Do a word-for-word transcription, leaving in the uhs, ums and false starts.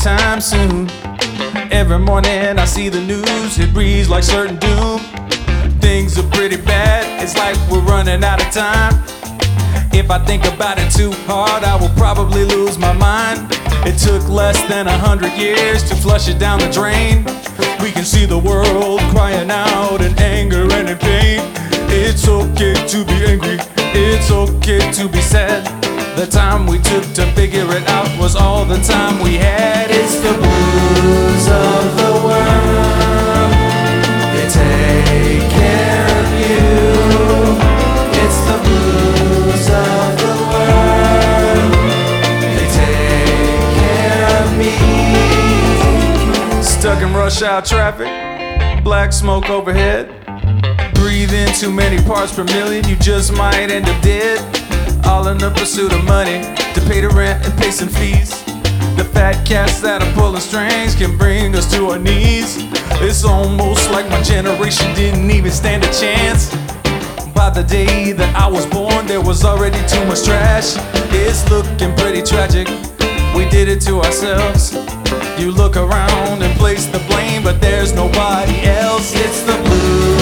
anytime soon. Every morning I see the news, it reads like certain doom. Things are pretty bad, it's like we're running out of time. If I think about it too hard, I will probably lose my mind. It took less than a hundred years to flush it down the drain. We can see the world crying out in anger and in pain. It's okay to be angry, it's okay to be sad. The time we took to figure it out was all the time we had. It's the blues of the world, they take care of you. It's the blues of the world, they take care of me. Stuck in rush hour traffic, black smoke overhead. Breathe in too many parts per million, you just might end up dead. All in the pursuit of money to pay the rent and pay some fees. The fat cats that are pulling strings can bring us to our knees. It's almost like my generation didn't even stand a chance. By the day that I was born, there was already too much trash. It's looking pretty tragic, we did it to ourselves. You look around and place the blame, but there's nobody else. It's the blues